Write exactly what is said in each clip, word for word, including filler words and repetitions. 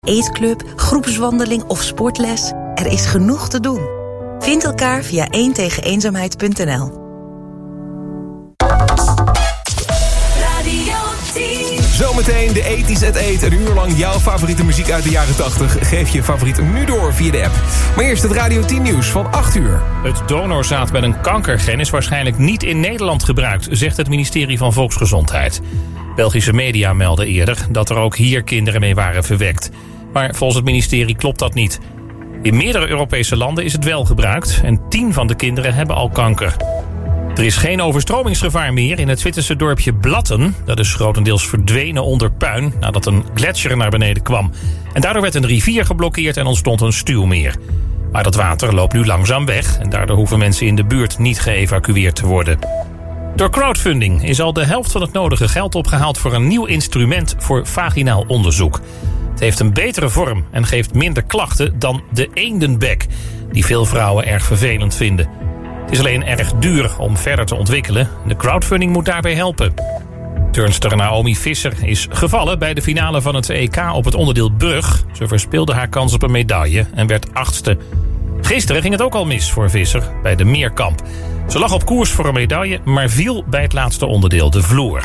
eetclub, groepswandeling of sportles. Er is genoeg te doen. Vind elkaar via één tegen eenzaamheid punt n l. Zometeen de ethisch at eight. Een uur lang jouw favoriete muziek uit de jaren tachtig. Geef je favoriet nu door via de app. Maar eerst het Radio tien nieuws van acht uur. Het donorzaad met een kankergen is waarschijnlijk niet in Nederland gebruikt, zegt het ministerie van Volksgezondheid. Belgische media melden eerder dat er ook hier kinderen mee waren verwekt. Maar volgens het ministerie klopt dat niet. In meerdere Europese landen is het wel gebruikt en tien van de kinderen hebben al kanker. Er is geen overstromingsgevaar meer in het Zwitserse dorpje Blatten. Dat is grotendeels verdwenen onder puin nadat een gletsjer naar beneden kwam. En daardoor werd een rivier geblokkeerd en ontstond een stuwmeer. Maar dat water loopt nu langzaam weg en daardoor hoeven mensen in de buurt niet geëvacueerd te worden. Door crowdfunding is al de helft van het nodige geld opgehaald voor een nieuw instrument voor vaginaal onderzoek. Het heeft een betere vorm en geeft minder klachten dan de eendenbek, die veel vrouwen erg vervelend vinden. Het is alleen erg duur om verder te ontwikkelen. De crowdfunding moet daarbij helpen. Turnster Naomi Visser is gevallen bij de finale van het E K op het onderdeel brug. Ze verspeelde haar kans op een medaille en werd achtste. Gisteren ging het ook al mis voor Visser bij de meerkamp. Ze lag op koers voor een medaille, maar viel bij het laatste onderdeel, de vloer.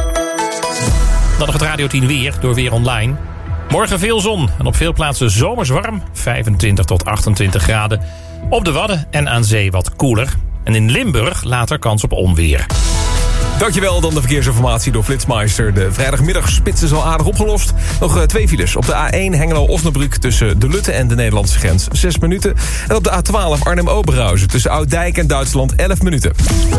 Dan nog het Radio tien weer door Weer Online. Morgen veel zon en op veel plaatsen zomers warm, vijfentwintig tot achtentwintig graden. Op de Wadden en aan zee wat koeler. En in Limburg later kans op onweer. Dankjewel, dan de verkeersinformatie door Flitsmeister. De vrijdagmiddagspits is al aardig opgelost. Nog uh, twee files. Op de A één Hengelo-Osnabrück tussen De Lutte en de Nederlandse grens zes minuten. En op de A twaalf Arnhem-Oberhausen tussen Ouddijk en Duitsland elf minuten.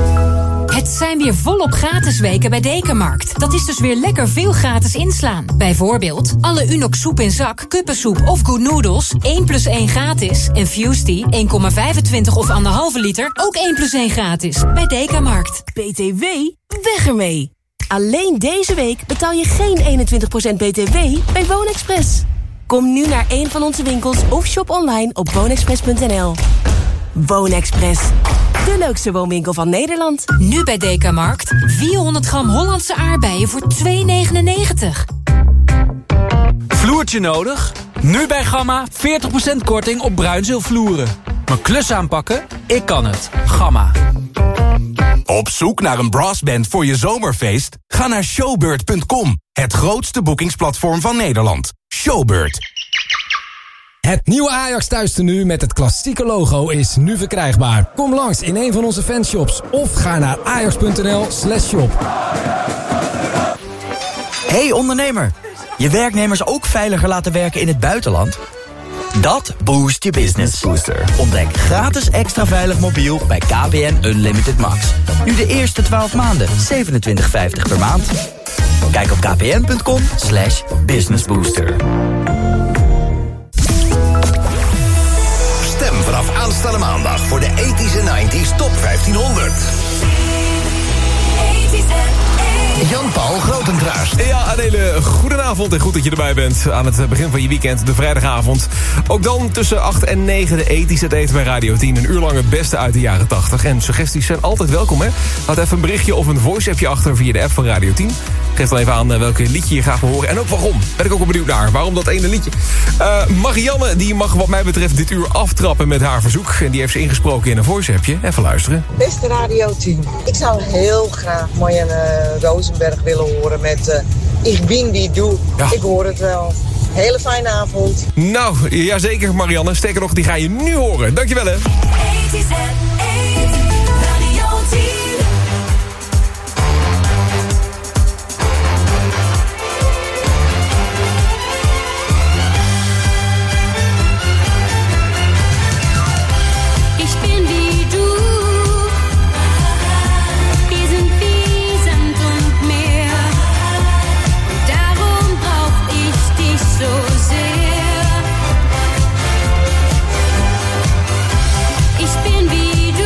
Het zijn weer volop gratis weken bij Dekamarkt. Dat is dus weer lekker veel gratis inslaan. Bijvoorbeeld alle Unox soep in zak, kuppensoep of Good Noodles één plus één gratis. En Fusty één komma vijfentwintig of anderhalve liter ook één plus één gratis. Bij Dekamarkt. B T W? Weg ermee! Alleen deze week betaal je geen eenentwintig procent B T W bij Woonexpress. Kom nu naar een van onze winkels of shop online op woonexpress punt n l. Woonexpress. De leukste woonwinkel van Nederland. Nu bij Dekamarkt. vierhonderd gram Hollandse aardbeien voor twee negenennegentig. Vloertje nodig? Nu bij Gamma veertig procent korting op bruinzeelvloeren. Mijn klus aanpakken? Ik kan het. Gamma. Op zoek naar een brassband voor je zomerfeest? Ga naar showbird punt com. Het grootste boekingsplatform van Nederland. Showbird. Het nieuwe Ajax thuistenu met het klassieke logo is nu verkrijgbaar. Kom langs in een van onze fanshops of ga naar ajax punt n l slash shop. Hey ondernemer, je werknemers ook veiliger laten werken in het buitenland? Dat boost je business. Booster. Ontdek gratis extra veilig mobiel bij K P N Unlimited Max. Nu de eerste twaalf maanden, zevenentwintig vijftig per maand. Kijk op kpn punt com slash businessbooster. Stem vanaf aanstaande maandag voor de ethische nineties Top vijftienhonderd. Jan-Paul Grotentraast. Ja, een hele goedenavond en goed dat je erbij bent aan het begin van je weekend, de vrijdagavond. Ook dan tussen acht en negen de ethisch at eight bij Radio tien. Een uur lang het beste uit de jaren tachtig. En suggesties zijn altijd welkom, hè? Laat even een berichtje of een voice-appje achter via de app van Radio tien. Geef dan even aan welke liedje je graag wil horen. En ook waarom. Ben ik ook wel benieuwd naar. Waarom dat ene liedje? Uh, Marianne, die mag wat mij betreft dit uur aftrappen met haar verzoek. En die heeft ze ingesproken in een voice-appje. Even luisteren. Beste Radio tien. Ik zou heel graag Marianne Rosenberg willen horen met uh, Ik bin die doe. Ja. Ik hoor het wel. Hele fijne avond. Nou, jazeker Marianne. Sterker nog, die ga je nu horen. Dankjewel hè. Ich bin wie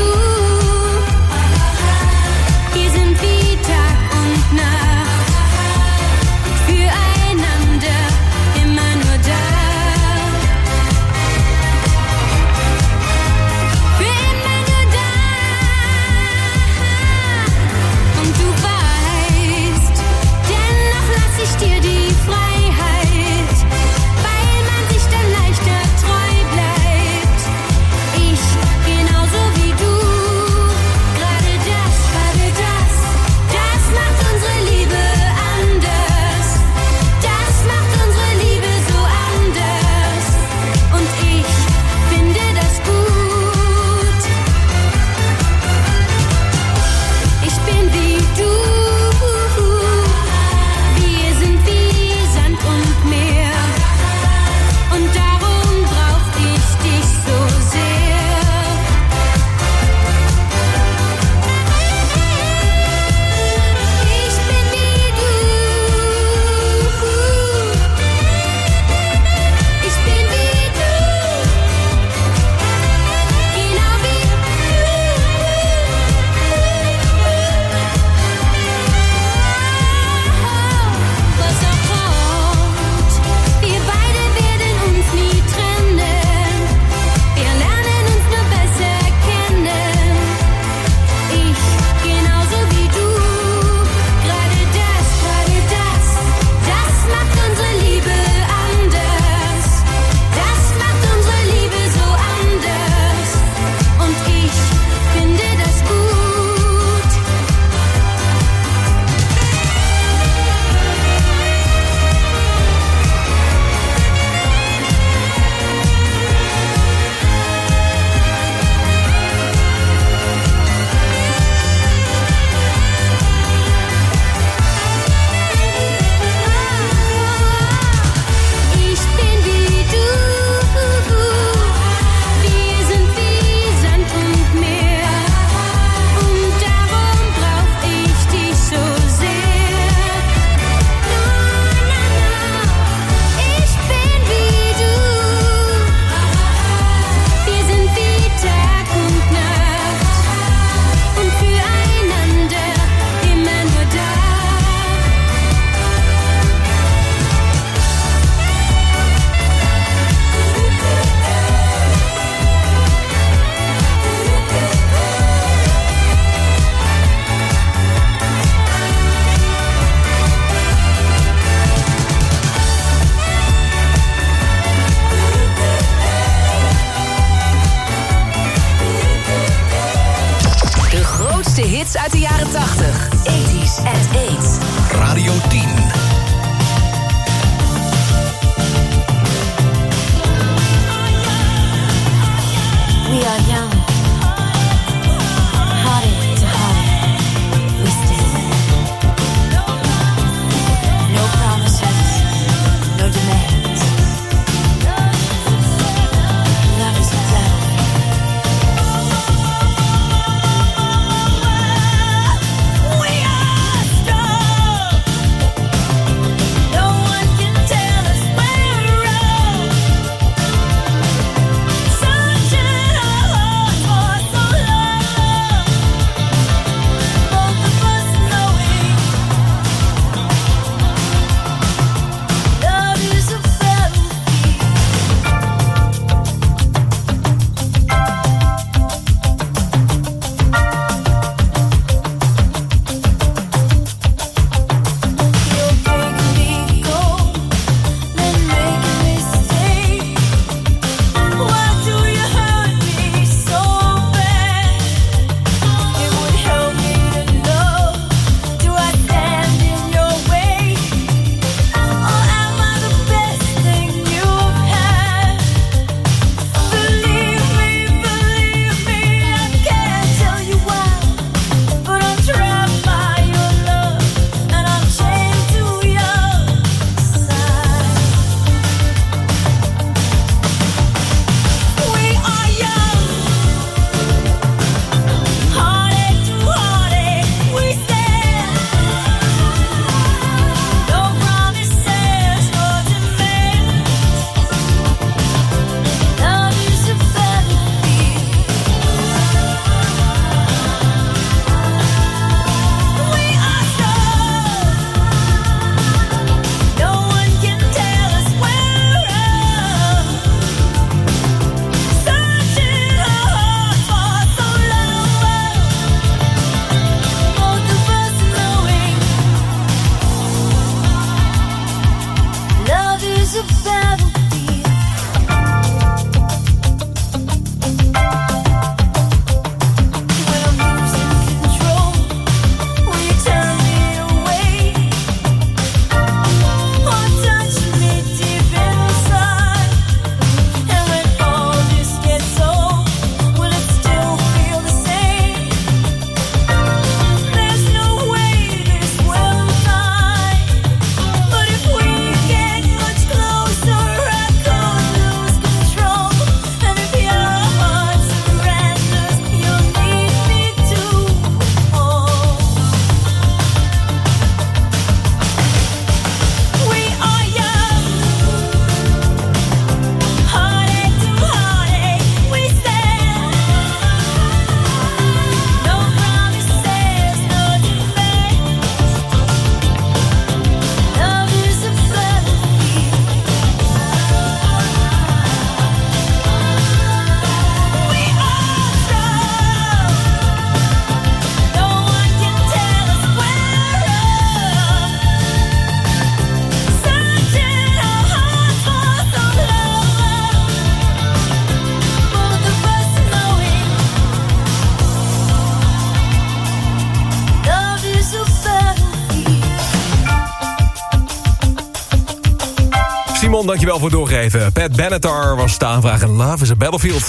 Simon, dankjewel voor het doorgeven. Pat Benatar was de aanvraag en Love is a Battlefield.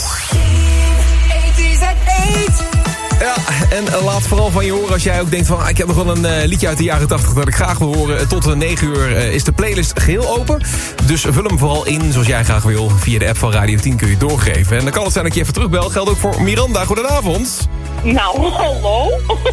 Ja, en laat vooral van je horen als jij ook denkt van... ik heb nog wel een uh, liedje uit de jaren tachtig dat ik graag wil horen. Tot negen uur uh, is de playlist geheel open. Dus vul hem vooral in zoals jij graag wil. Via de app van Radio tien kun je het doorgeven. En dan kan het zijn dat je even terugbel. Geldt ook voor Miranda. Goedenavond. Nou, hallo.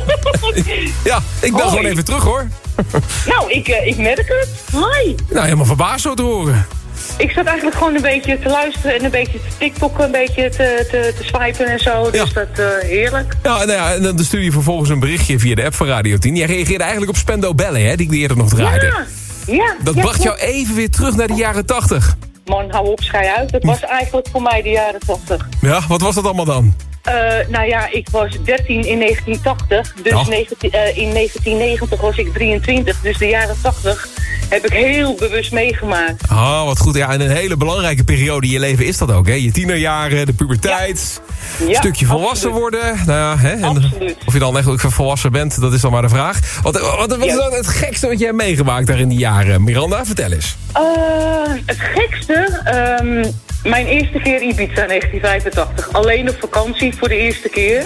Ja, ik bel Hoi. gewoon even terug hoor. Nou, ik, uh, ik merk het. Hi. Nou, helemaal verbaasd zo te horen. Ik zat eigenlijk gewoon een beetje te luisteren en een beetje te TikTokken, een beetje te, te, te swipen en zo. Dus Ja. dat uh, heerlijk. Ja, nou ja, en dan stuur je vervolgens een berichtje via de app van Radio tien. Jij reageerde eigenlijk op Spendo Ballet, hè, die ik eerder nog draaide. Ja, ja. Dat ja, bracht ja. jou even weer terug naar de jaren tachtig. Man, hou op, schei uit. Dat was eigenlijk voor mij de jaren tachtig. Ja, wat was dat allemaal dan? Uh, nou ja, ik was dertien in negentien tachtig. Dus Ja. negentien, uh, in negentien negentig was ik drieëntwintig. Dus de jaren tachtig heb ik heel bewust meegemaakt. Ah, wat goed. Ja, en een hele belangrijke periode in je leven is dat ook, hè? Je tienerjaren, de puberteit, Ja. een Ja, stukje volwassen absoluut. worden. Nou ja, hè? En Absoluut. of je dan echt ook volwassen bent, dat is dan maar de vraag. Wat, wat, wat is Ja. dan het gekste wat jij hebt meegemaakt daar in die jaren? Miranda, vertel eens. Uh, het gekste, um, mijn eerste keer Ibiza negentien vijfentachtig. Alleen op vakantie voor de eerste keer.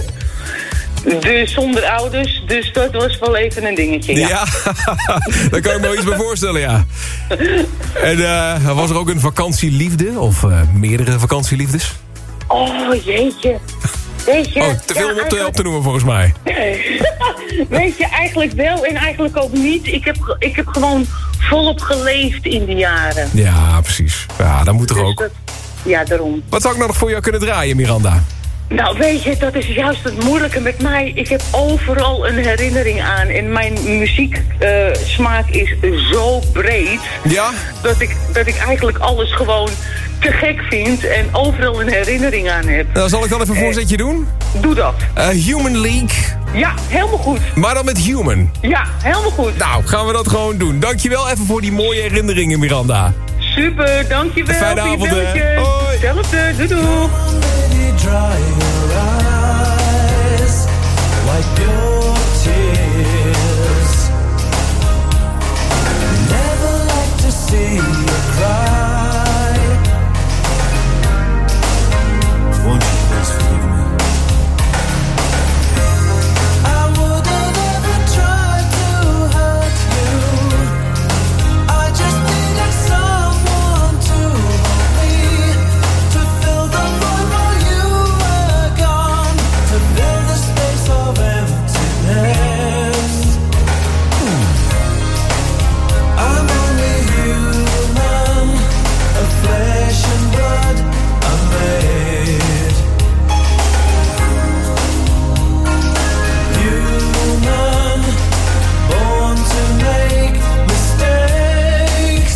Dus zonder ouders, dus dat was wel even een dingetje. Ja, Ja, daar kan ik me wel iets bij voorstellen, ja. En uh, was er ook een vakantieliefde? Of uh, meerdere vakantieliefdes? Oh, jeetje. Weet je, Oh, te veel ja, om op te, eigenlijk- op te noemen volgens mij. Weet je, eigenlijk wel en eigenlijk ook niet. Ik heb, ik heb gewoon volop geleefd in die jaren. Ja, precies. Ja, dat moet toch Dus ook. dat- ja, daarom. Wat zou ik nou nog voor jou kunnen draaien, Miranda? Nou, weet je, dat is juist het moeilijke met mij. Ik heb overal een herinnering aan. En mijn muzieksmaak is zo breed... Ja? Dat ik, dat ik eigenlijk alles gewoon te gek vind... en overal een herinnering aan heb. Nou, zal ik dan even een voorzetje doen? Doe dat. Uh, Human League. Ja, helemaal goed. Maar dan met Human. Ja, helemaal goed. Nou, gaan we dat gewoon doen. Dankjewel even voor die mooie herinneringen, Miranda. Super, dankjewel. Fijne voor je avond, hè. belletje. Hoi. Hetzelfde, doei doei. Dry your eyes, wipe your tears. Never like to see you cry. Won't you please forgive me? I wouldn't ever try to hurt you. I just needed someone to hold me, to fill the void while you were gone, to fill the space of emptiness. I'm only human, of flesh and blood I'm made. Human, born to make mistakes.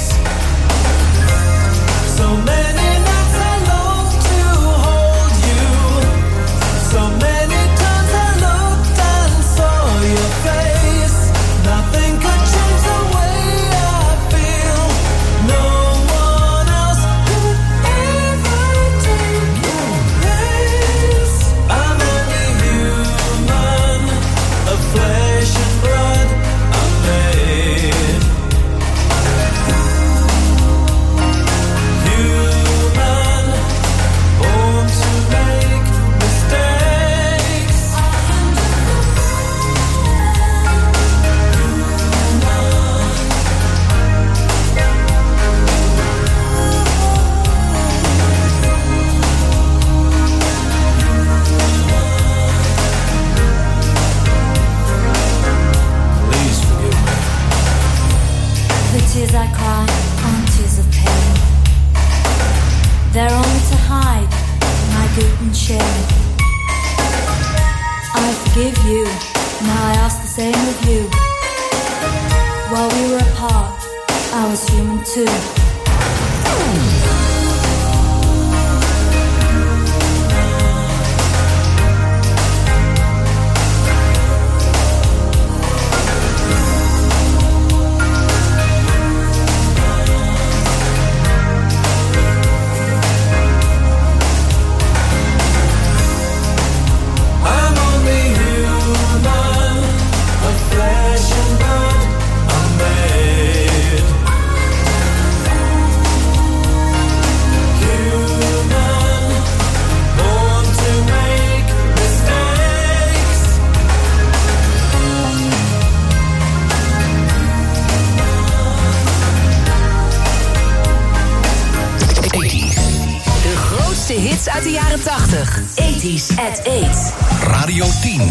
So many nights I long to hold you. So many times I looked and saw your face. Nothing could change the way I feel. No one else could ever take your place. I'm only human, of flesh and blood I'm made. Human, born to make mistakes. Please forgive me. The tears I cry aren't tears of pain. They're only to hide my guilt and shame. I forgive you, now I ask the same of you. While we were apart, I was human too. I'm only human, of flesh and blood I'm made. hits uit de jaren tachtig. eighties at eight. Radio tien.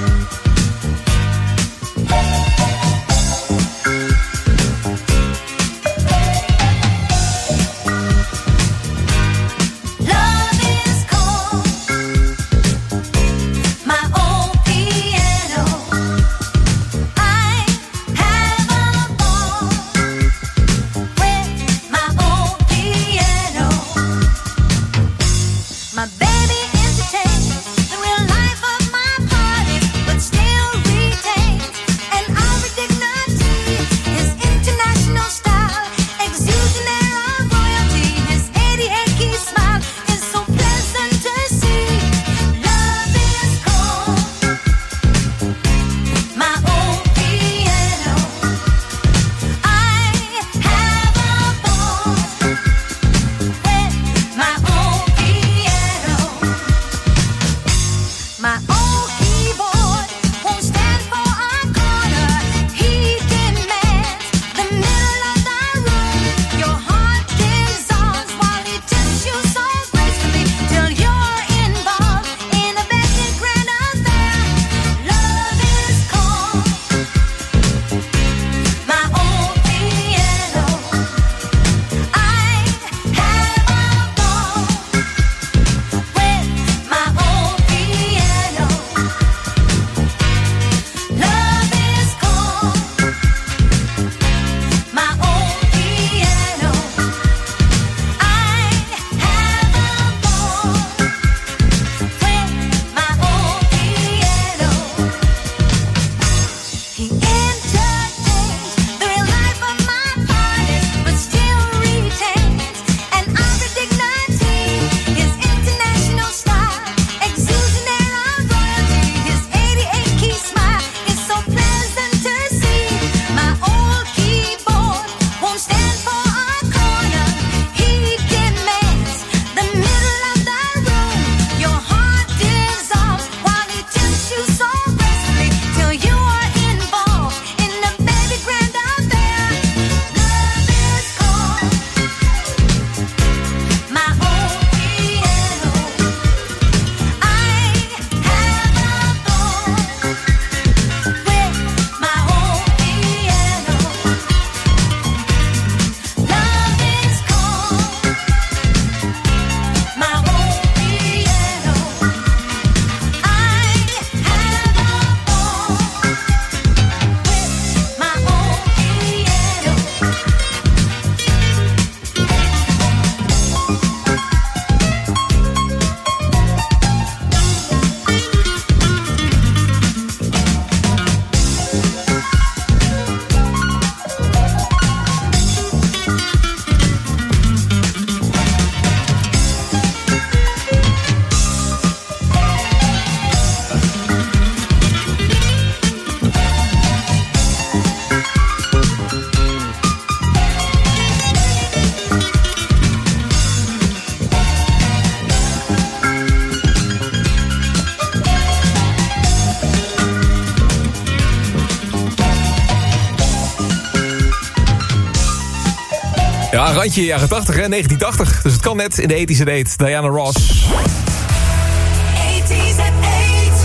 Ja, randje jaren tachtig, hè? negentien tachtig. Dus het kan net in de eighties at eight. Diana Ross. eighties at eight.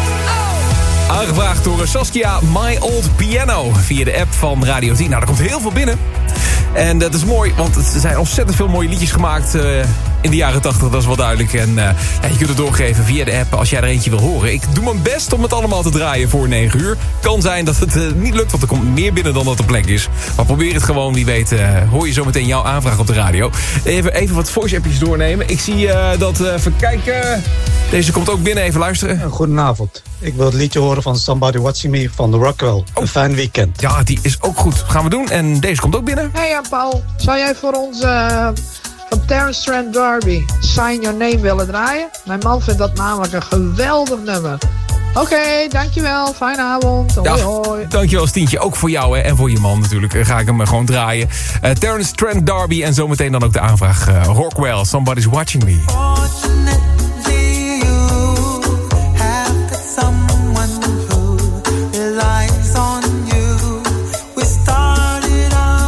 Oh. Aangevraagd door Saskia, My Old Piano. Via de app van Radio tien. Nou, er komt heel veel binnen. En dat is mooi, want er zijn ontzettend veel mooie liedjes gemaakt... Uh, in de jaren tachtig, dat is wel duidelijk. En uh, ja, je kunt het doorgeven via de app als jij er eentje wil horen. Ik doe mijn best om het allemaal te draaien voor negen uur. Kan zijn dat het uh, niet lukt, want er komt meer binnen dan dat er plek is. Maar probeer het gewoon, wie weet uh, hoor je zo meteen jouw aanvraag op de radio. Even, even wat voice-appjes doornemen. Ik zie uh, dat, uh, even kijken... Deze komt ook binnen, even luisteren. Goedenavond. Ik wil het liedje horen van Somebody Watching Me van The Rockwell. Oh. Een fijn weekend. Ja, die is ook goed. Gaan we doen. En deze komt ook binnen. Hey uh, Paul, zou jij voor ons uh, van Terence Trent D'Arby Sign Your Name willen draaien? Mijn man vindt dat namelijk een geweldig nummer. Oké, okay, dankjewel. Fijne avond. Hoi, ja, hoi. Dankjewel, Stientje. Ook voor jou hè, en voor je man natuurlijk. Uh, ga ik hem uh, gewoon draaien. Uh, Terence Trent D'Arby en zometeen dan ook de aanvraag. Uh, Rockwell, Somebody's Watching Me.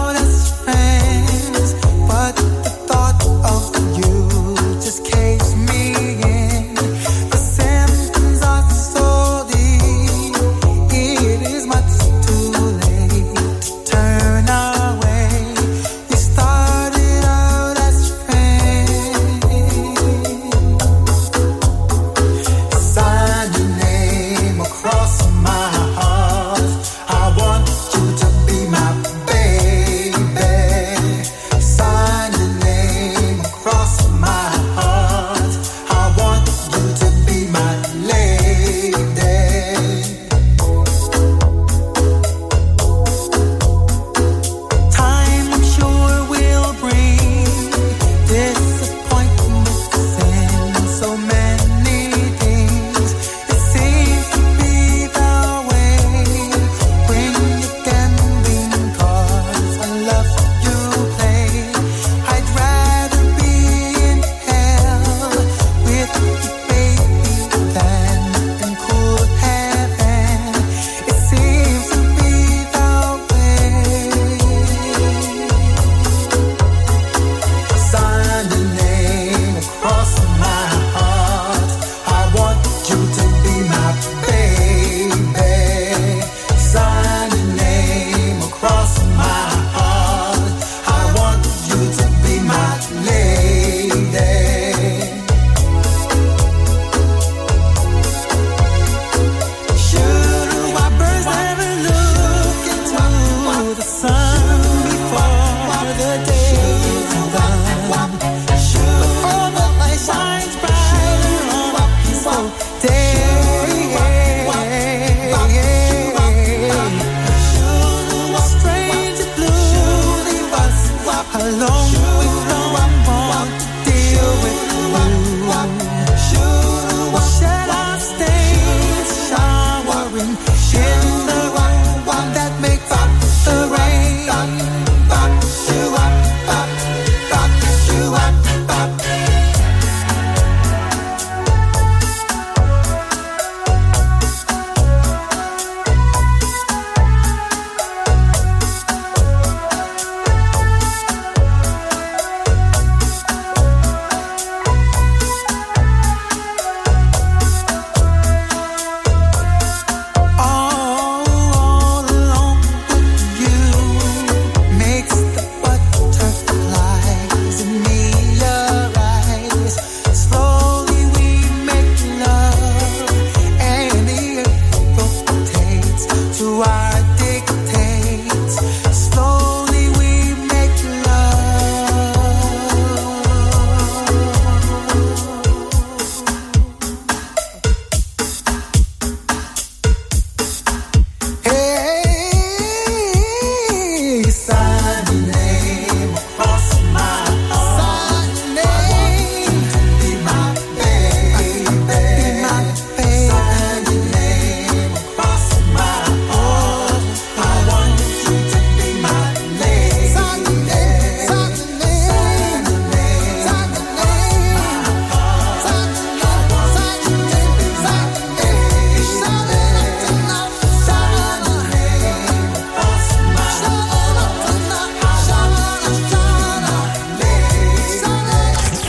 Takes me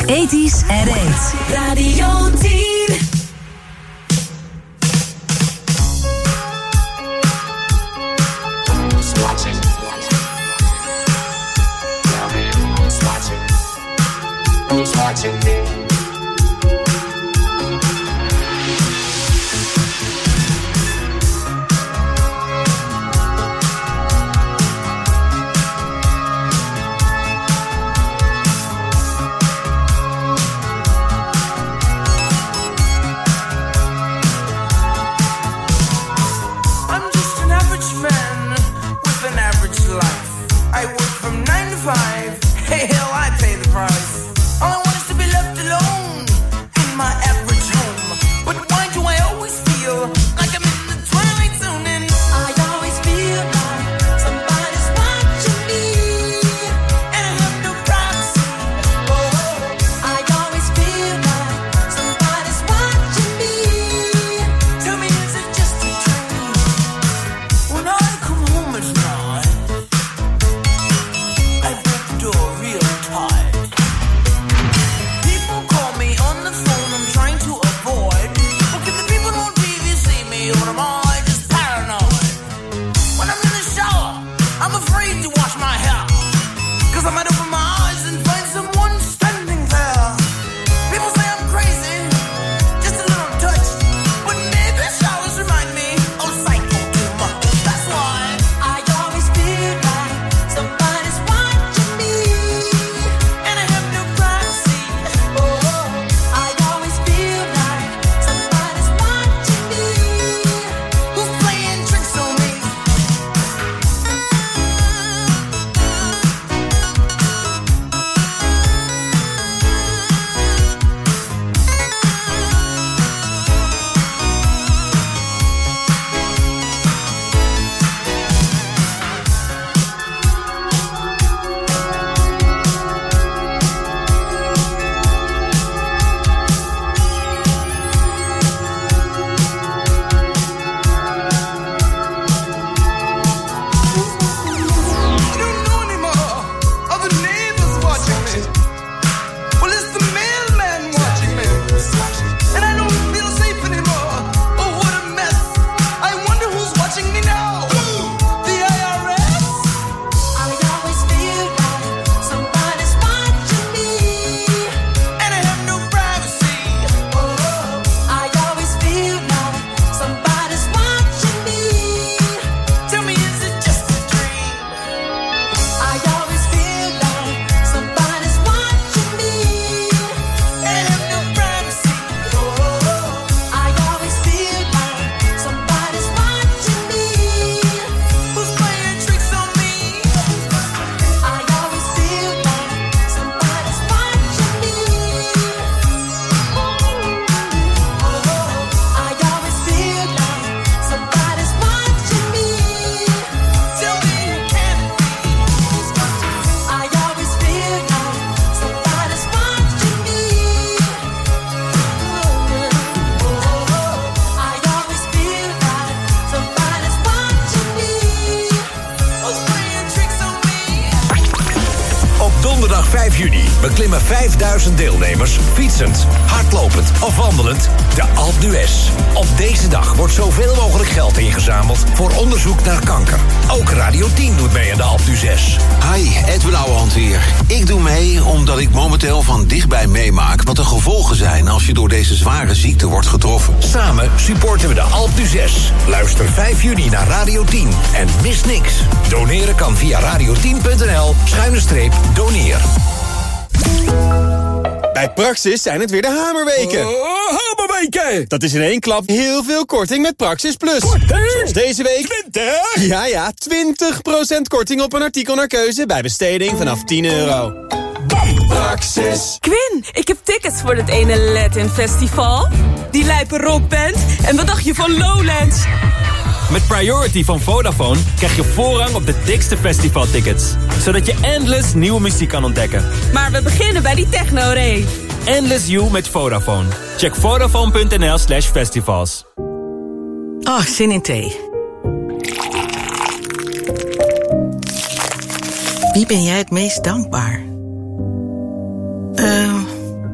Ethisch en Eet. Radio tien. Who's watching me? I'm just an average man with an average life. I work from nine to five. Hey, hell, I pay the price. All I want is to be left alone in my average home. But why do I always feel like I'm in the twilight zone? And I always feel like somebody's watching me, and I have no privacy. Oh, I always feel like somebody's watching me. Tell me, is it just a dream? When I come home at night, I break the door real tight. People call me on the phone, I'm trying to avoid. But can the people on T V see me, or am I just paranoid? When I'm in the shower, I'm afraid to wash my hair, 'cause I might open my eyes and find someone standing there. People say I'm crazy, just a little touch, but maybe showers remind me of psycho too much. That's why I always feel like somebody's watching me, and I have no privacy. Oh, I always feel like somebody's watching me, who's playing tricks on me. I don't know anymore. Are the neighbors watching me? Well, is the mailman watching me? And I don't feel safe anymore. Oh, what a mess. I wonder who's watching me now. The I R S? I always feel like somebody's watching me, and I have no privacy. Oh, I always feel like somebody's watching me. Tell me, is it just a dream? I always feel like somebody's watching me, and I have no privacy. Oh, I always feel like somebody's watching me, who's playing tricks on me. I always feel like somebody's watching me. Oh, I always feel like somebody's watching me. Tell me you can't be. I always feel like somebody's watching me. I always feel like somebody's watching me, who's playing tricks on me. Op donderdag vijf juni beklimmen vijfduizend deelnemers fietsend, hardlopend of wandelend de Alpe d'Huez. Op deze dag wordt zoveel mogelijk geld ingezameld voor onderzoek naar kanker. Ook Radio tien doet mee aan de Alpe d'Huez. Hi, Edwin Ouwehand hier. Ik doe mee omdat ik momenteel van dichtbij meemaak wat de gevolgen zijn als je door deze zware ziekte wordt getroffen. Samen supporten we de Alpe d'Huez. Luister vijf juni naar Radio tien en mis niks. Doneren kan via radio tien punt n l schuine streep doneer. Bij Praxis zijn het weer de hamerweken. Oh, hamerweken! Dat is in één klap heel veel korting met Praxis Plus. Zoals deze week... twintig? Ja, ja, twintig procent korting op een artikel naar keuze bij besteding vanaf tien euro. Bam! Praxis. Quinn, ik heb tickets voor het ene Latin Festival, die lijpe rockband en wat dacht je van Lowlands? Met Priority van Vodafone krijg je voorrang op de dikste festivaltickets. Zodat je endless nieuwe muziek kan ontdekken. Maar we beginnen bij die techno-rave. Endless You met Vodafone. Check vodafone punt n l slash festivals. Oh, zin in thee. Wie ben jij het meest dankbaar? Uh,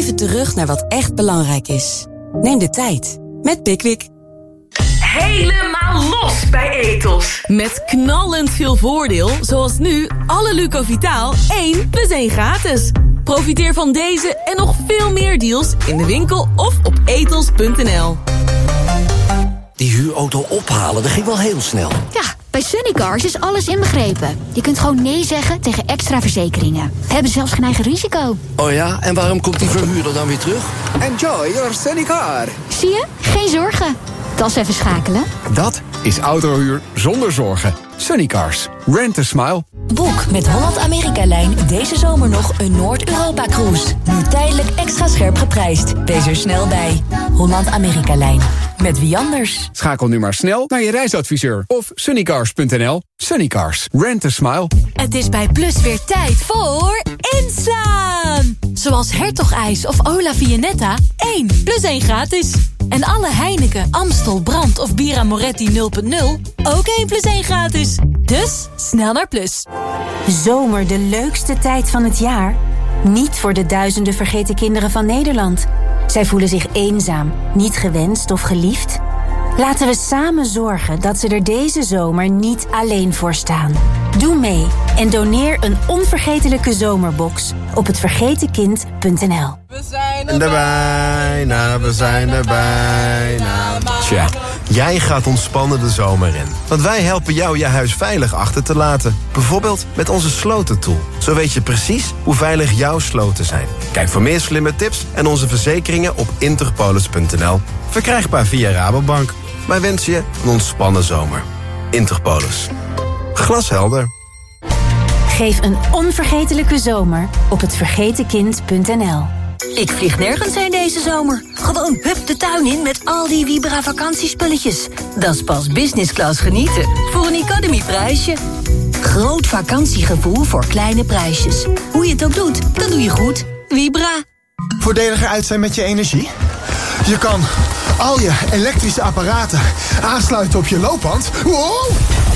Even terug naar wat echt belangrijk is. Neem de tijd met Pickwick. Helemaal los bij Ethos. Met knallend veel voordeel, zoals nu alle Lucovitaal één plus één gratis. Profiteer van deze en nog veel meer deals in de winkel of op ethos punt n l. Die huurauto ophalen, dat ging wel heel snel. Ja, bij Sunnycars is alles inbegrepen. Je kunt gewoon nee zeggen tegen extra verzekeringen. We hebben zelfs geen eigen risico. Oh ja, en waarom komt die verhuurder dan weer terug? Enjoy your Sunnycar. Zie je? Geen zorgen. Tas even schakelen. Dat is autohuur zonder zorgen. Sunnycars. Rent a smile. Boek met Holland-Amerika-lijn deze zomer nog een Noord-Europa-cruise. Nu tijdelijk extra scherp geprijsd. Wees er snel bij. Holland-Amerika-lijn. Met wie anders? Schakel nu maar snel naar je reisadviseur of sunnycars punt n l. Sunnycars. Rent a smile. Het is bij Plus weer tijd voor inslaan. Zoals Hertogijs of Ola Vianetta, één plus één gratis. En alle Heineken, Amstel, Brand of Bira Moretti nul punt nul, ook één plus één gratis. Dus, snel naar Plus. Zomer de leukste tijd van het jaar? Niet voor de duizenden vergeten kinderen van Nederland. Zij voelen zich eenzaam, niet gewenst of geliefd. Laten we samen zorgen dat ze er deze zomer niet alleen voor staan. Doe mee en doneer een onvergetelijke zomerbox op het vergeten kind punt n l. We zijn er bijna, we zijn er bijna. Tja, jij gaat ontspannen de zomer in. Want wij helpen jou je huis veilig achter te laten. Bijvoorbeeld met onze slotentool. Zo weet je precies hoe veilig jouw sloten zijn. Kijk voor meer slimme tips en onze verzekeringen op interpolis punt n l. Verkrijgbaar via Rabobank. Wij wensen je een ontspannen zomer. Interpolis. Glashelder. Geef een onvergetelijke zomer op het vergeten kind punt n l. Ik vlieg nergens heen deze zomer. Gewoon hup de tuin in met al die Vibra vakantiespulletjes. Dat is pas business class genieten voor een Economy prijsje. Groot vakantiegevoel voor kleine prijsjes. Hoe je het ook doet, dat doe je goed. Vibra. Voordeliger uit zijn met je energie? Je kan al je elektrische apparaten aansluiten op je loopband. Wow!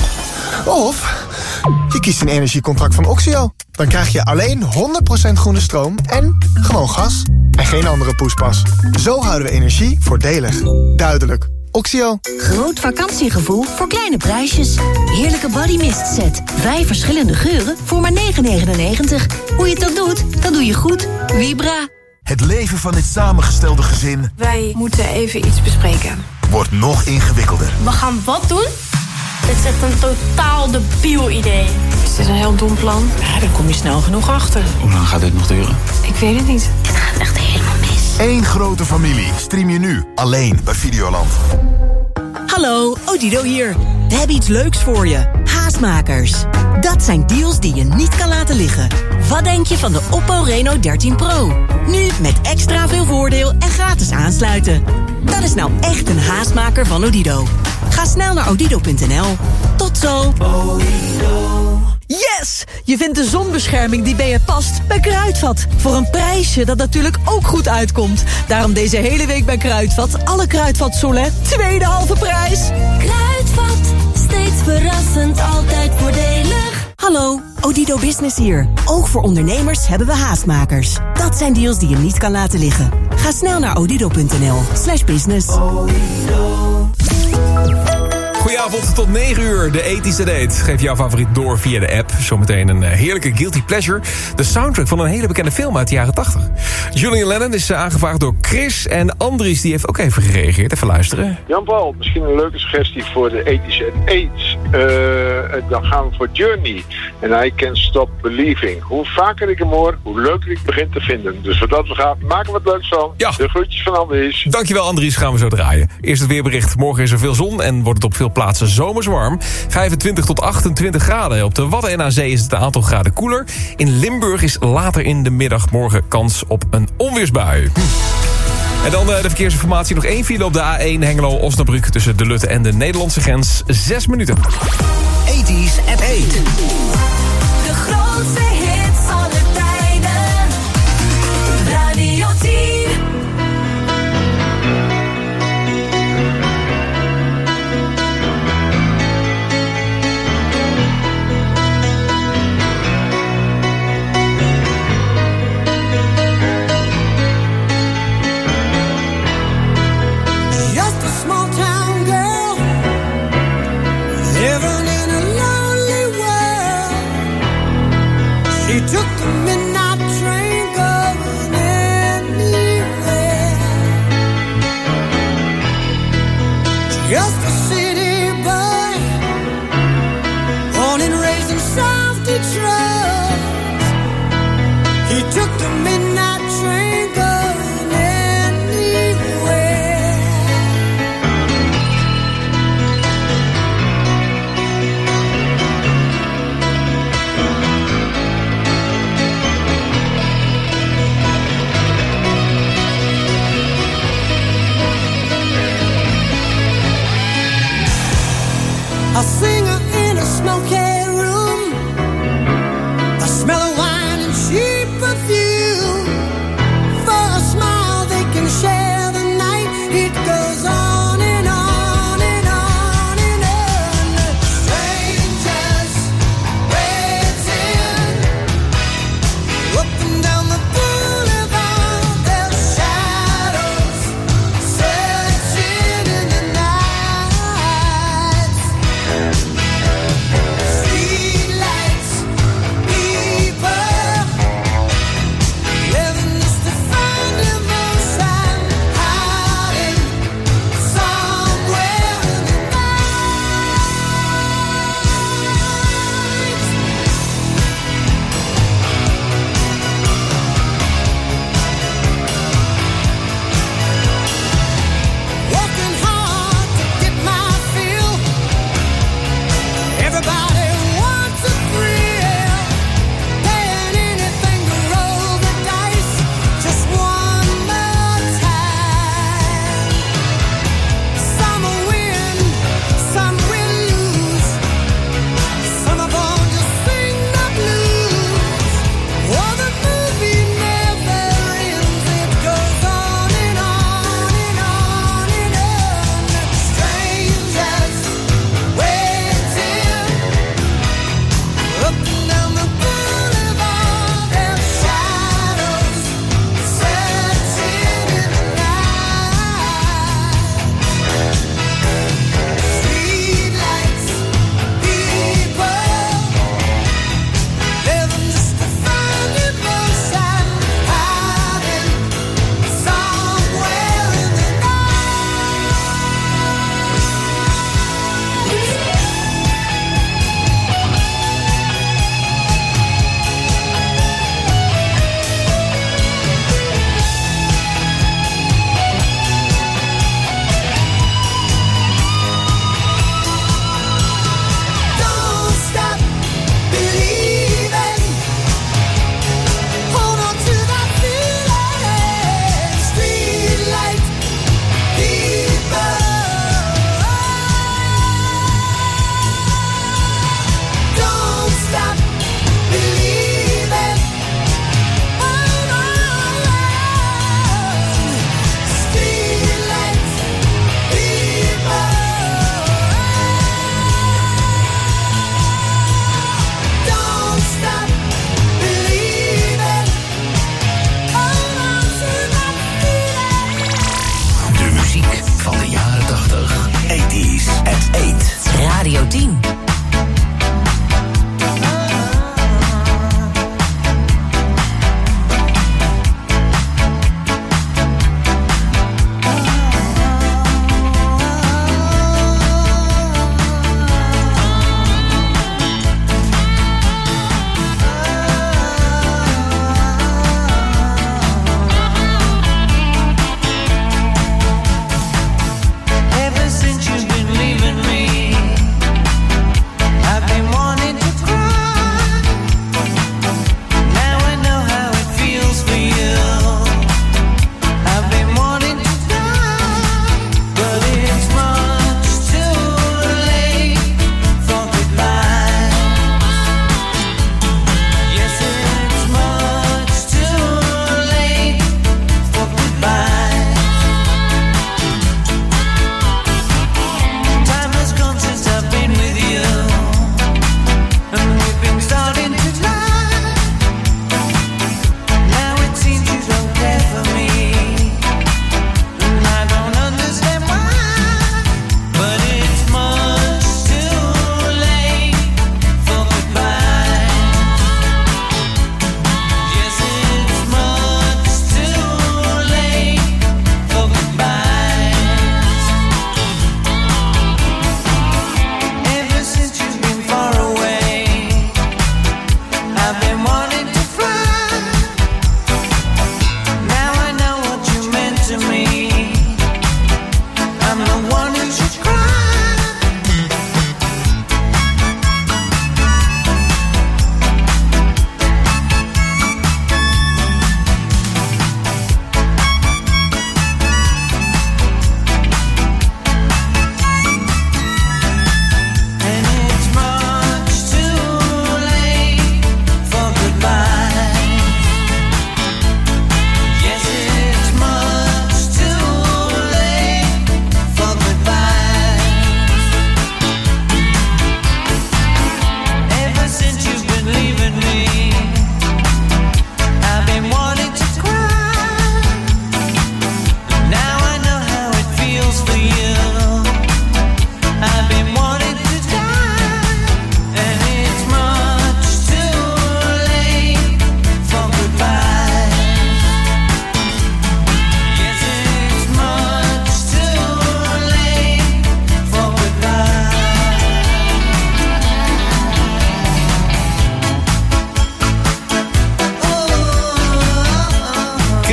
Of je kiest een energiecontract van Oxio. Dan krijg je alleen honderd procent groene stroom en gewoon gas. En geen andere poespas. Zo houden we energie voordelig. Duidelijk. Oxio. Groot vakantiegevoel voor kleine prijsjes. Heerlijke bodymist set. Vijf verschillende geuren voor maar negen negenennegentig. Hoe je het ook doet, dat doe je goed. Vibra. Het leven van dit samengestelde gezin Wij moeten even iets bespreken. wordt nog ingewikkelder. We gaan wat doen? Dit is echt een totaal debiel idee. Is dit een heel dom plan? Ja, daar kom je snel genoeg achter. Hoe lang gaat dit nog duren? Ik weet het niet. Dit gaat echt helemaal mis. Eén grote familie stream je nu alleen bij Videoland. Hallo, Odido hier. We hebben iets leuks voor je. Haastmakers. Dat zijn deals die je niet kan laten liggen. Wat denk je van de Oppo Reno dertien Pro? Nu met extra veel voordeel en gratis aansluiten. Dat is nou echt een haastmaker van Odido. Ga snel naar odido punt n l. Tot zo. Yes! Je vindt de zonbescherming die bij je past bij Kruidvat. Voor een prijsje dat natuurlijk ook goed uitkomt. Daarom deze hele week bij Kruidvat. Alle Kruidvat Solen, tweede halve prijs. Kruidvat, steeds verrassend, altijd voordelig. Hallo, Odido Business hier. Ook voor ondernemers hebben we haastmakers. Dat zijn deals die je niet kan laten liggen. Ga snel naar odido punt n l slash business. Goedenavond, tot negen uur. De ethische date. Geef jouw favoriet door via de app. Zometeen een heerlijke guilty pleasure. De soundtrack van een hele bekende film uit de jaren tachtig. Julian Lennon is aangevraagd door Chris. En Andries die heeft ook even gereageerd. Even luisteren. Jan-Paul, misschien een leuke suggestie voor de ethische aids. Uh, dan gaan we voor Journey. En I Can't Stop Believing. Hoe vaker ik hem hoor, hoe leuker ik begin te vinden. Dus voordat we gaan, maken we het leuks van. Ja. De groetjes van Andries. Dankjewel Andries, gaan we zo draaien. Eerst het weerbericht. Morgen is er veel zon en wordt het op veel plaatsen zomers warm. vijfentwintig tot achtentwintig graden. Op de Wadden en aan zee is het een aantal graden koeler. In Limburg is later in de middag morgen kans op een onweersbui. En dan de verkeersinformatie. Nog één file op de A één Hengelo-Osnabrück tussen de Lutte en de Nederlandse grens. Zes minuten. Ethisch at eight. De grootste hits aller tijden. Radio tien. He took the midnight train going anywhere. Just a city boy, born and raised in South Detroit. He took the midnight train going anywhere.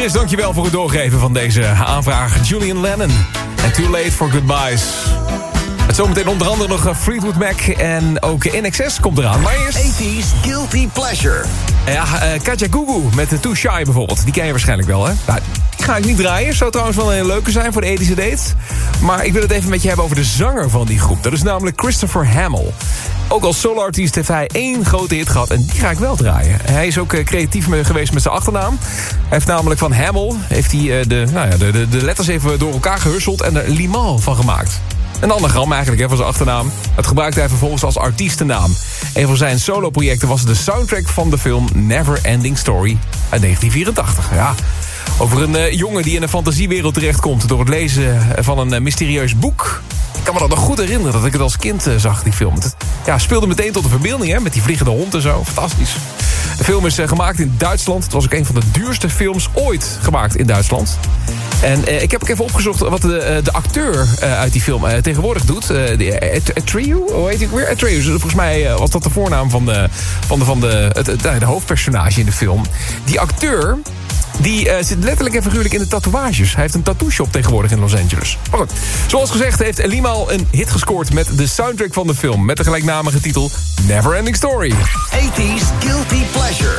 Dennis, dankjewel voor het doorgeven van deze aanvraag. Julian Lennon en Too Late for Goodbyes. Het zometeen onder andere nog Fleetwood Mac en ook I N X S komt eraan. Maar eerst... eighties Guilty Pleasure. Ja, uh, Katja Gugu met de Too Shy bijvoorbeeld. Die ken je waarschijnlijk wel, hè? Nou, die ga ik niet draaien. Zou trouwens wel een leuke zijn voor de ethische date. Maar ik wil het even met je hebben over de zanger van die groep. Dat is namelijk Christopher Hamill. Ook als soloartiest heeft hij één grote hit gehad en die ga ik wel draaien. Hij is ook uh, creatief geweest met zijn achternaam. Hij heeft namelijk van Hamill heeft hij, uh, de, nou ja, de, de, de letters even door elkaar gehusseld en er Limahl van gemaakt. Een anagram eigenlijk hè, van zijn achternaam. Dat gebruikte hij vervolgens als artiestennaam. Een van zijn soloprojecten was de soundtrack van de film Never Ending Story uit negentien vierentachtig. Ja, over een uh, jongen die in een fantasiewereld terechtkomt door het lezen van een uh, mysterieus boek. Ik kan me dat nog goed herinneren dat ik het als kind uh, zag, die film. Het ja, speelde meteen tot de verbeelding, hè, met die vliegende hond en zo. Fantastisch. De film is uh, gemaakt in Duitsland. Het was ook een van de duurste films ooit gemaakt in Duitsland. En uh, ik heb ook even opgezocht wat de, uh, de acteur uh, uit die film uh, tegenwoordig doet. Uh, Atreyu, hoe heet hij weer? Atreyu. Volgens mij uh, was dat de voornaam van, de, van, de, van de, het, het, de hoofdpersonage in de film. Die acteur... Die uh, zit letterlijk en figuurlijk in de tatoeages. Hij heeft een tattoo shop tegenwoordig in Los Angeles. Maar goed, zoals gezegd heeft Limahl een hit gescoord met de soundtrack van de film. Met de gelijknamige titel Never Ending Story. eighties Guilty Pleasure.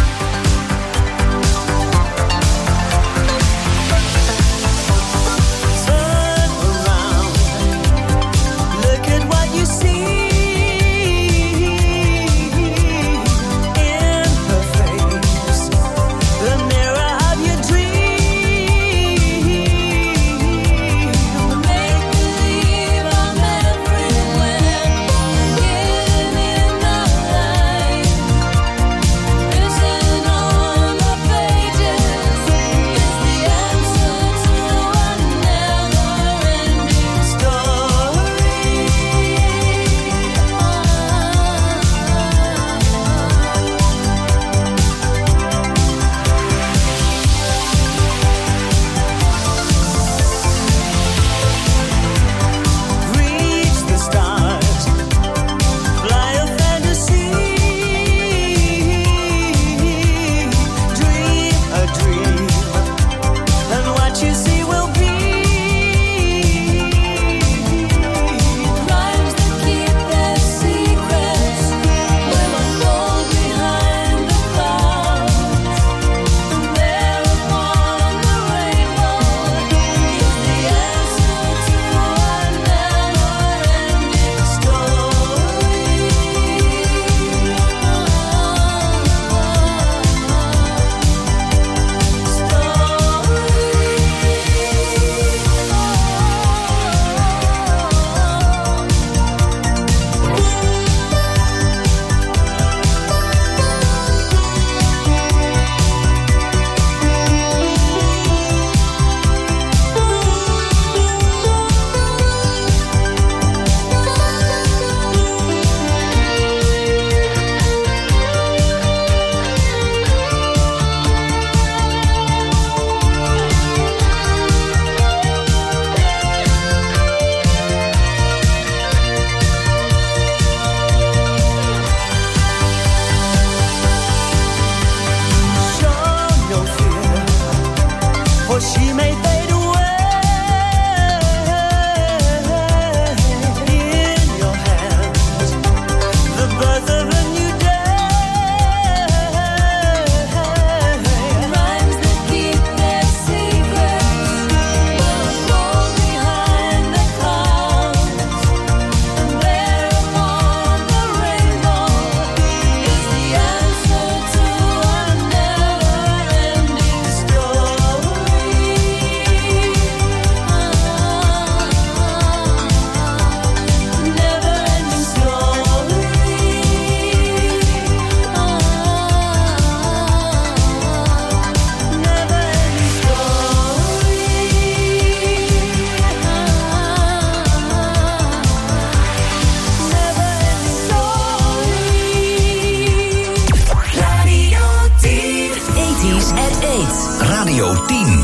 Radio tien.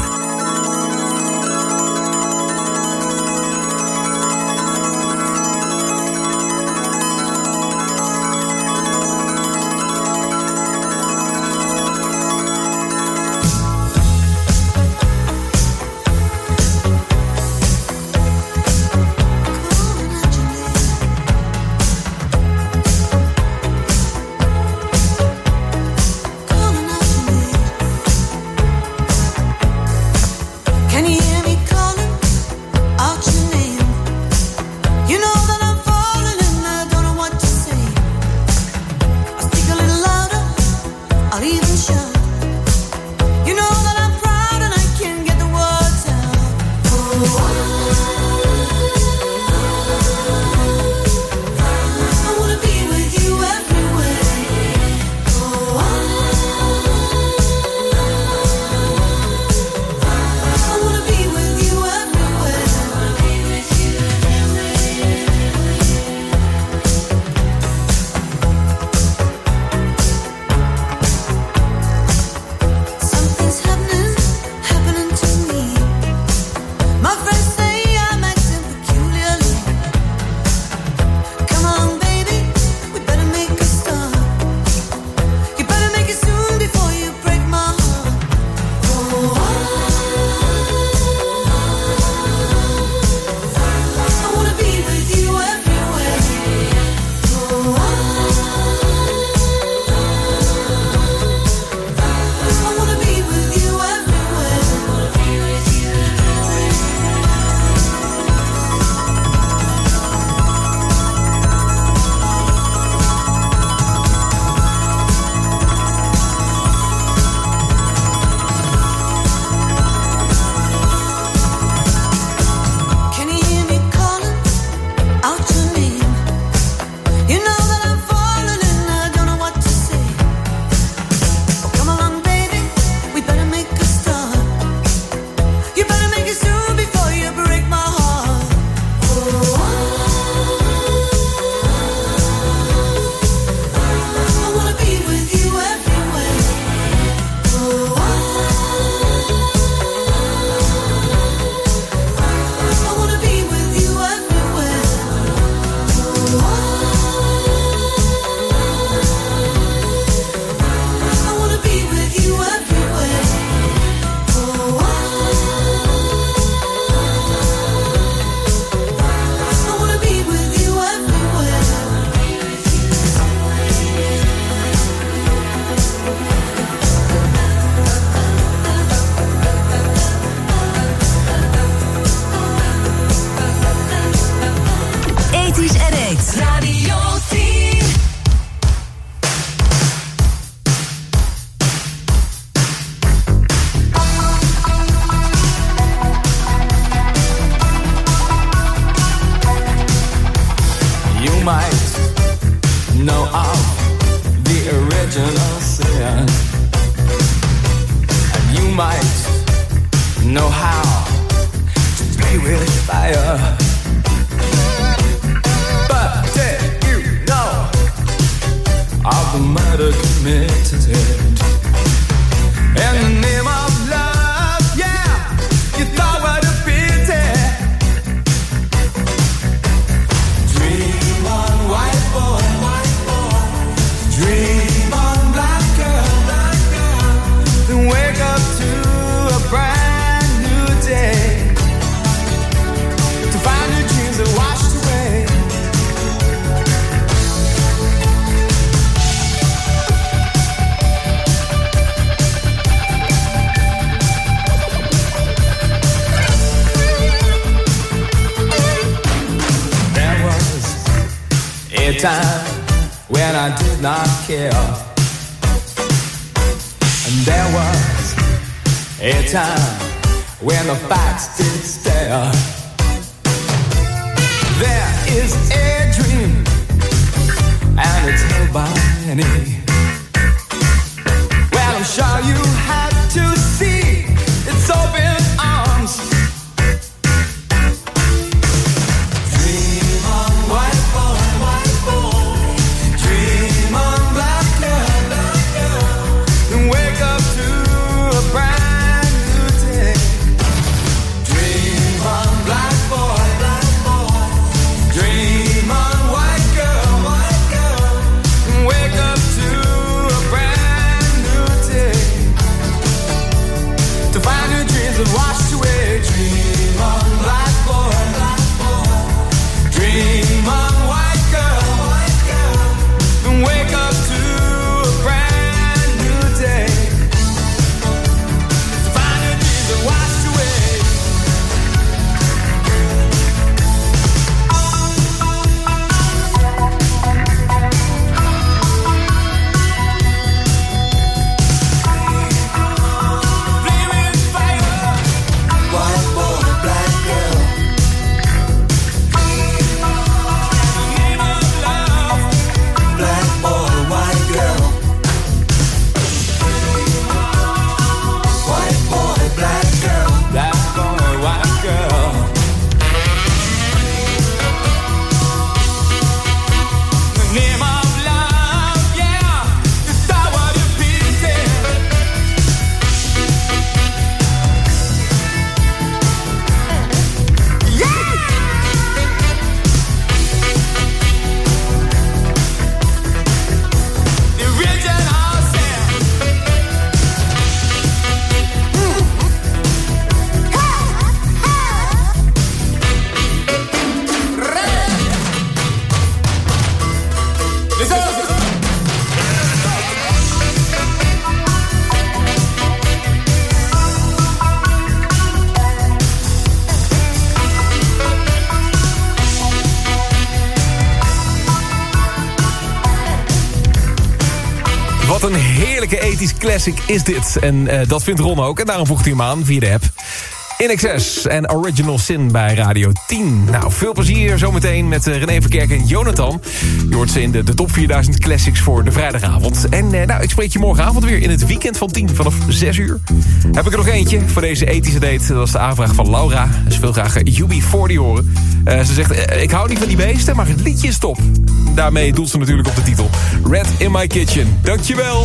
not even sure. You know that I'm proud and I can't get the words out. Oh, I wanna be with you everywhere. Oh, I wanna be with you everywhere. Something's happening, happening to me. My friends say I'm acting peculiarly. Come on, baby, we better make a start. You better make it soon before you break my heart. Oh, I wanna be with you everywhere. Oh, I wanna be with you Can you hear me calling out your name? You know that I'm falling and I don't know what to say. Oh, come along, baby, we better make a start. You better make it soon before you break my heart. Oh, I wanna be with you everywhere. Oh, I wanna be with you everywhere. Oh, I wanna be with you everywhere. Oh, I wanna be with you everywhere. Ethisch en Eet. Radio tien. You might know of the original sin, and you might know how to play with fire. But did you know of the murder committed in the name of love? Yeah, you thought what a pity. Dream on, white boy, white boy. Dream on, black girl, black girl. Then wake up to a brand new day, to find your dreams are washed away. There was a time when I did not care, and there was a time when the facts did stare. There is a dream, and it's held by many. Well, I'm sure you had to see its open arms. Dream on, white boy, white boy. Dream on, black girl, black girl. Then wake up to a brand new day. Dream on, black boy, black boy. Dream on, white girl, white girl. Then wake up to tachtiger classic is dit. En uh, dat vindt Ron ook. En daarom voegt hij hem aan via de app. In Excess en Original Sin bij Radio tien. Nou, veel plezier zometeen met uh, René Verkerk en Jonathan. Je hoort ze in de, de top vierduizend classics voor de vrijdagavond. En uh, nou, ik spreek je morgenavond weer in het weekend van tien vanaf zes uur. Heb ik er nog eentje voor deze ethische date. Dat was de aanvraag van Laura. Ze wil graag U B forty horen. Uh, ze zegt, uh, ik hou niet van die beesten, maar het liedje is top. Daarmee doelt ze natuurlijk op de titel. Red in My Kitchen. Dankjewel.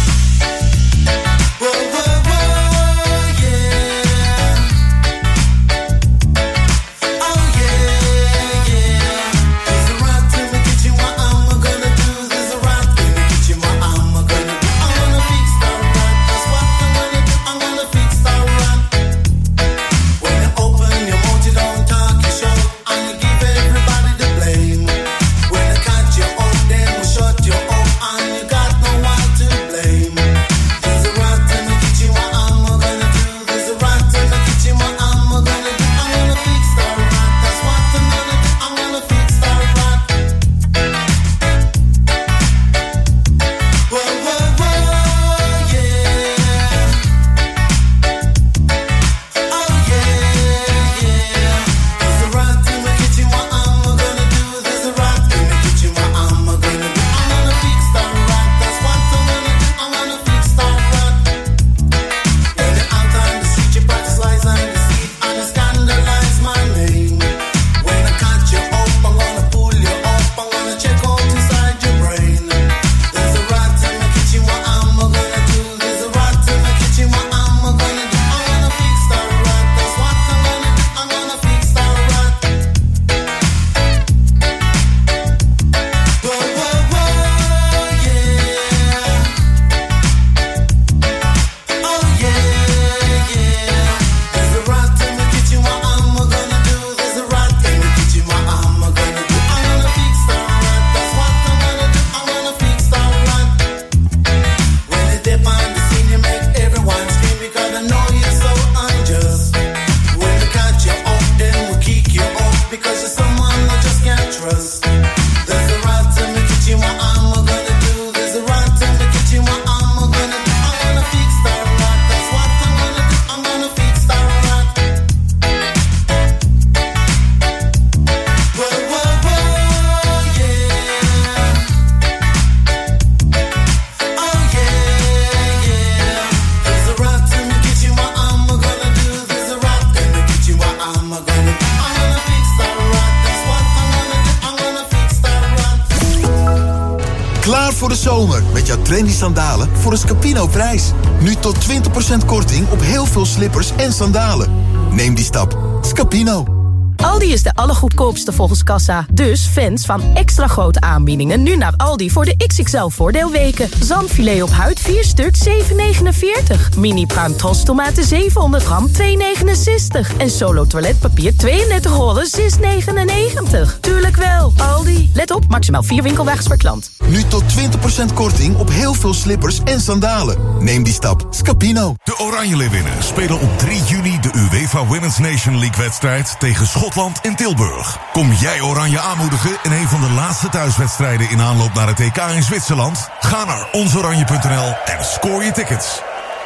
Voor de zomer met jouw trendy sandalen voor een Scapino-prijs. Nu tot twintig procent korting op heel veel slippers en sandalen. Neem die stap. Scapino. Aldi is de allergoedkoopste volgens Kassa. Dus fans van extra grote aanbiedingen nu naar Aldi voor de X X L voordeelweken. Zalmfilet op huid vier stuk zeven negenenveertig. Mini bruin tomaten zevenhonderd gram twee negenenzestig. En Solo toiletpapier tweeëndertig rollen zes negenennegentig. Tuurlijk wel, Aldi. Let op, maximaal vier winkelwagens per klant. Nu tot twintig procent korting op heel veel slippers en sandalen. Neem die stap. Scapino. De Oranje Leeuwinnen spelen op drie juni de UEFA Women's Nation League wedstrijd tegen Schotland en Tilburg. Kom jij Oranje aanmoedigen in een van de laatste thuiswedstrijden in aanloop naar het E K in Zwitserland? Ga naar ons oranje punt n l en scoor je tickets.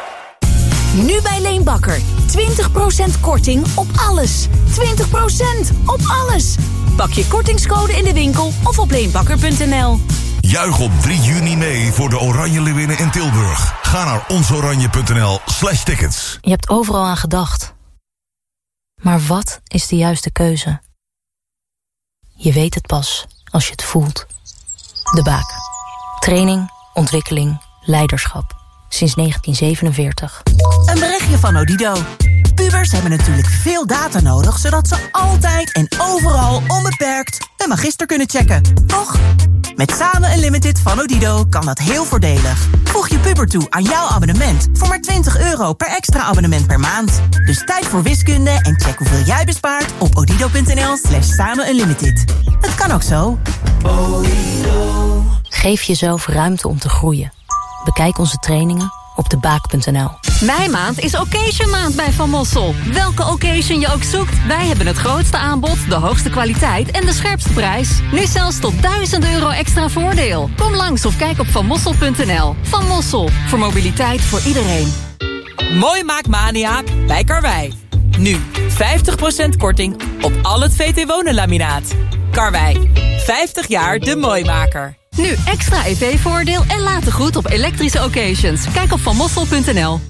Nu bij Leenbakker. twintig procent korting op alles. twintig procent op alles. Pak je kortingscode in de winkel of op leenbakker punt n l. Juich op drie juni mee voor de Oranje Leeuwinnen in Tilburg. Ga naar ons oranje punt n l slash tickets. Je hebt overal aan gedacht. Maar wat is de juiste keuze? Je weet het pas als je het voelt. De Baak. Training, ontwikkeling, leiderschap. Sinds negentien zevenenveertig. Een berichtje van Odido. Pubers hebben natuurlijk veel data nodig, zodat ze altijd en overal onbeperkt een magister kunnen checken. Toch? Met Samen Unlimited van Odido kan dat heel voordelig. Voeg je puber toe aan jouw abonnement voor maar twintig euro per extra abonnement per maand. Dus tijd voor wiskunde en check hoeveel jij bespaart op odido punt n l slash samen unlimited. Het kan ook zo. Geef jezelf ruimte om te groeien. Bekijk onze trainingen op de baak punt n l. Meimaand is Occasion maand bij Van Mossel. Welke occasion je ook zoekt, wij hebben het grootste aanbod, de hoogste kwaliteit en de scherpste prijs. Nu zelfs tot duizend euro extra voordeel. Kom langs of kijk op van mossel punt n l. Van Mossel, voor mobiliteit voor iedereen. Mooi maakt Mania bij Karwei. Nu vijftig procent korting op al het V T Wonen laminaat. Karwei, vijftig jaar de mooimaker. Nu extra E V-voordeel en laat de groet op elektrische occasions. Kijk op van mossel punt n l.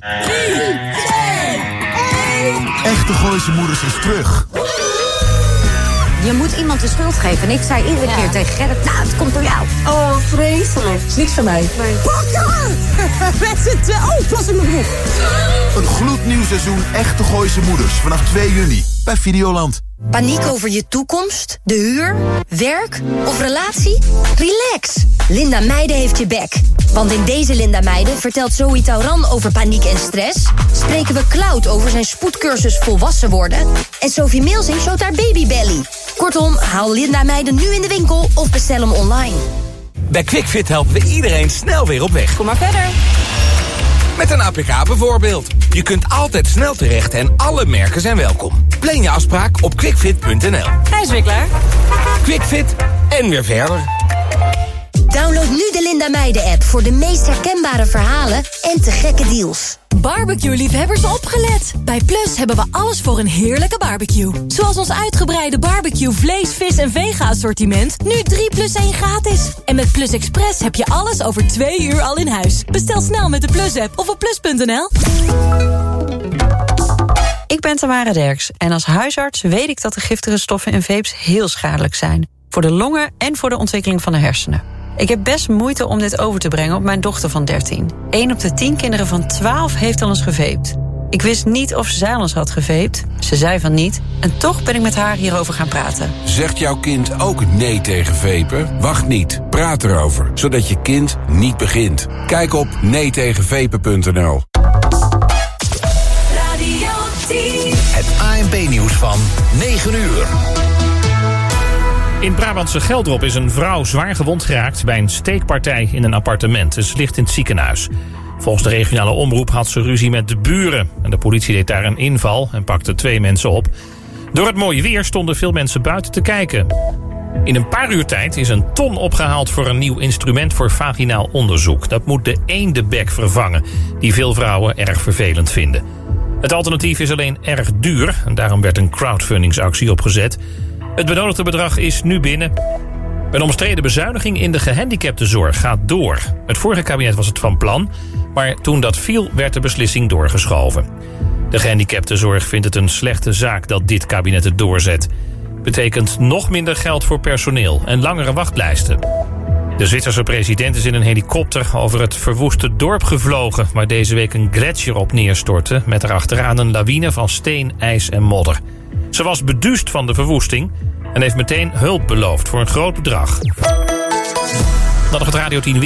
Echte Gooise Moeders is terug. Je moet iemand de schuld geven. En ik zei iedere keer tegen Gerrit, nou, het komt door jou. Oh, vreselijk. Is niks van mij. Nee. Met z'n tweeën. Oh, pas in mijn broek. Een gloednieuw seizoen Echte Gooise Moeders vanaf twee juni bij Videoland. Paniek over je toekomst, de huur, werk of relatie? Relax. Linda Meijden heeft je back. Want in deze Linda Meijden vertelt Zoe Tauran over paniek en stress. Spreken we Cloud over zijn spoedcursus volwassen worden. En Sophie Milsing showt haar babybelly. Kortom, haal Linda Meijden nu in de winkel of bestel hem online. Bij QuickFit helpen we iedereen snel weer op weg. Kom maar verder. Met een A P K bijvoorbeeld. Je kunt altijd snel terecht en alle merken zijn welkom. Plan je afspraak op quickfit punt n l. Hij is weer klaar. QuickFit en weer verder. Download nu de Linda Meijden app voor de meest herkenbare verhalen en te gekke deals. Barbecue-liefhebbers opgelet. Bij Plus hebben we alles voor een heerlijke barbecue. Zoals ons uitgebreide barbecue vlees, vis en vega-assortiment. Nu drie plus één gratis. En met Plus Express heb je alles over twee uur al in huis. Bestel snel met de Plus-app of op plus punt n l. Ik ben Tamara Derks en als huisarts weet ik dat de giftige stoffen in vapes heel schadelijk zijn. Voor de longen en voor de ontwikkeling van de hersenen. Ik heb best moeite om dit over te brengen op mijn dochter van dertien. Eén op de tien kinderen van twaalf heeft al eens gevaped. Ik wist niet of zij al eens had gevaped. Ze zei van niet. En toch ben ik met haar hierover gaan praten. Zegt jouw kind ook nee tegen vapen? Wacht niet. Praat erover, zodat je kind niet begint. Kijk op nee tegen vapen punt n l. Het A N P-nieuws van negen uur. In Brabantse Geldrop is een vrouw zwaar gewond geraakt bij een steekpartij in een appartement. Ze ligt in het ziekenhuis. Volgens de regionale omroep had ze ruzie met de buren. En de politie deed daar een inval en pakte twee mensen op. Door het mooie weer stonden veel mensen buiten te kijken. In een paar uur tijd is een ton opgehaald voor een nieuw instrument voor vaginaal onderzoek. Dat moet de eendebek vervangen, die veel vrouwen erg vervelend vinden. Het alternatief is alleen erg duur en daarom werd een crowdfundingsactie opgezet. Het benodigde bedrag is nu binnen. Een omstreden bezuiniging in de gehandicaptenzorg gaat door. Het vorige kabinet was het van plan, maar toen dat viel werd de beslissing doorgeschoven. De gehandicaptenzorg vindt het een slechte zaak dat dit kabinet het doorzet. Betekent nog minder geld voor personeel en langere wachtlijsten. De Zwitserse president is in een helikopter over het verwoeste dorp gevlogen, waar deze week een gletsjer op neerstortte met erachteraan een lawine van steen, ijs en modder. Ze was beduust van de verwoesting en heeft meteen hulp beloofd voor een groot bedrag. Dan nog het Radio tien